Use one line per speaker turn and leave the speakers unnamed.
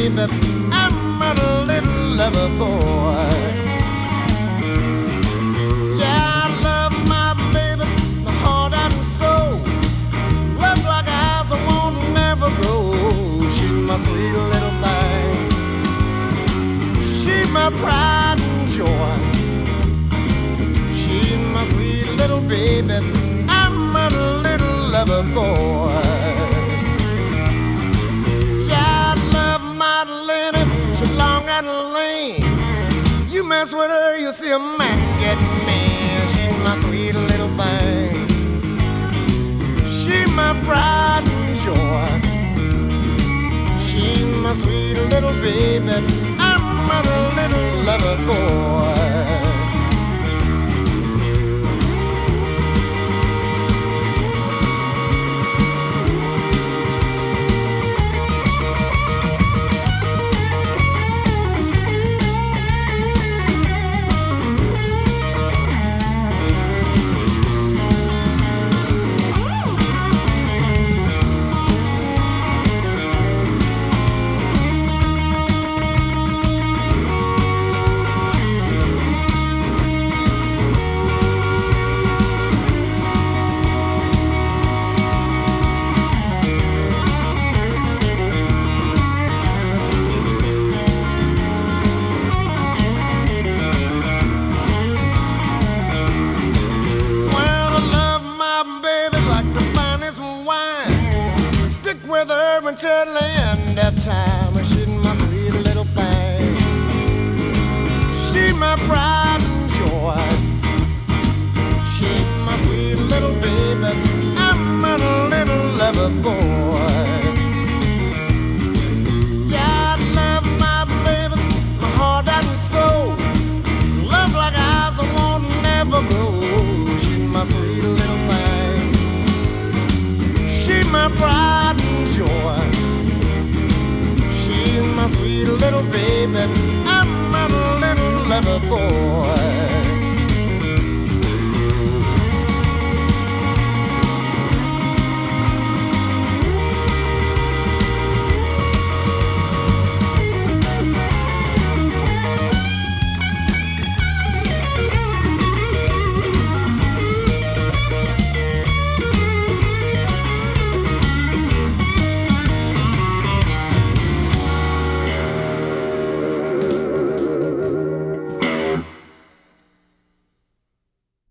baby, I'm a little lover boy. Yeah, I love my baby, my heart and soul. Love like eyes I won't never grow. She's my sweet little thing. She's my pride and joy. She's my sweet little baby. I'm a little lover boy. Yeah, I love Madalena. She's long and lean. You mess with her, you'll see a man get mad. She's my sweet little thing. She's my pride and joy. She's my sweet little baby. I'm a little lover boy. Until the end of time, she's my sweet little thing. She's my pride and joy. She's my sweet little baby. I'm a little lover boy. Yeah, I love my baby, my heart and soul. Love like eyes I won't never grow. She's my sweet little thing. She's my pride and joy. She's my sweet little baby. I'm a little lover boy.